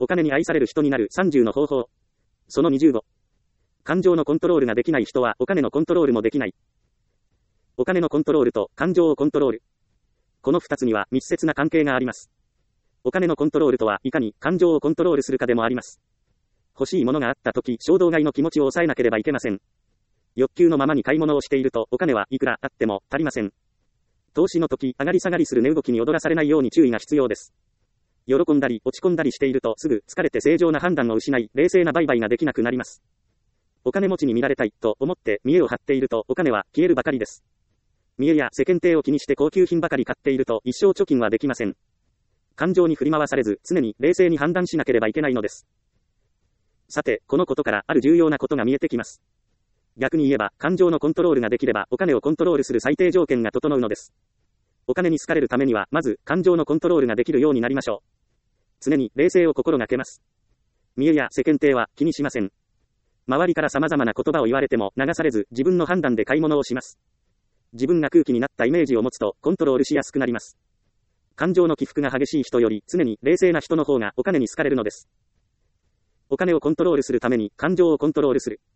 お金に愛される人になる30の方法。その25。感情のコントロールができない人はお金のコントロールもできない。お金のコントロールと感情をコントロール。この2つには密接な関係があります。お金のコントロールとはいかに感情をコントロールするかでもあります。欲しいものがあったとき、衝動買いの気持ちを抑えなければいけません。欲求のままに買い物をしているとお金はいくらあっても足りません。投資の時、上がり下がりする値動きに踊らされないように注意が必要です。喜んだり落ち込んだりしているとすぐ疲れて正常な判断を失い、冷静な売買ができなくなります。お金持ちに見られたいと思って見栄を張っているとお金は消えるばかりです。見栄や世間体を気にして高級品ばかり買っていると一生貯金はできません。感情に振り回されず常に冷静に判断しなければいけないのです。さて、このことからある重要なことが見えてきます。逆に言えば、感情のコントロールができればお金をコントロールする最低条件が整うのです。お金に好かれるためには、まず感情のコントロールができるようになりましょう。常に冷静を心がけます。見栄や世間体は気にしません。周りから様々な言葉を言われても流されず自分の判断で買い物をします。自分が空気になったイメージを持つとコントロールしやすくなります。感情の起伏が激しい人より常に冷静な人の方がお金に好かれるのです。お金をコントロールするために感情をコントロールする。